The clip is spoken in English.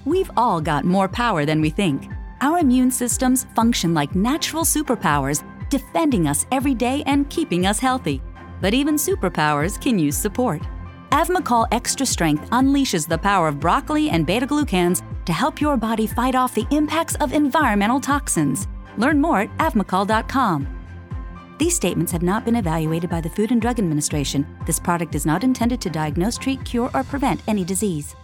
We've all got more power than we think. Our immune systems function like natural superpowers, defending us every day and keeping us healthy. But even superpowers can use support. Avmacol Extra Strength unleashes the power of broccoli and beta-glucans to help your body fight off the impacts of environmental toxins. Learn more at avmacol.com. These statements have not been evaluated by the Food and Drug Administration. This product is not intended to diagnose, treat, cure, or prevent any disease.